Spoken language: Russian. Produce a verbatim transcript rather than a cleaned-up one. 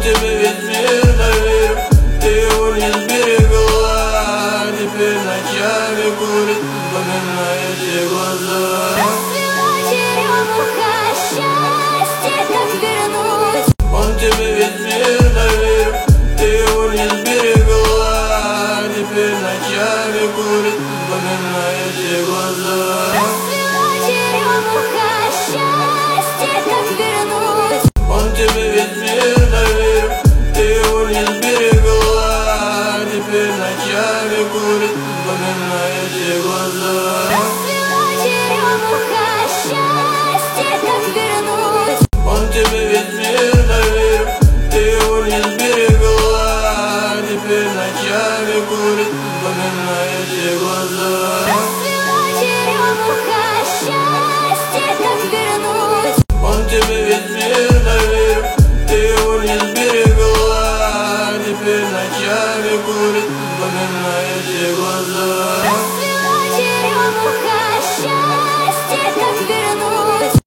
тебе весь мир доверил, ты его не сберегла. Теперь ночами курит, вспоминая те глаза. Расцвела черемуха, счастье как вернуть. Он тебе весь мир доверил, ты его не сберегла. Теперь ночами курит, вспоминая те глаза. Расцвела черемуха, счастье как вернуть. Он тебе весь мир доверил, ты его не сберегла. Теперь ночами курит, вспоминая те глаза. Расцвела черемуха, счастье как вернуть. Он тебе весь мир доверил, ты его не сберегла. Теперь ночами курит, вспоминая те глаза. Расцвела черемуха, счастье как вернуть. Он тебе весь мир доверил, ты его не сберегла. Теперь ночами курит, вспоминая те глаза.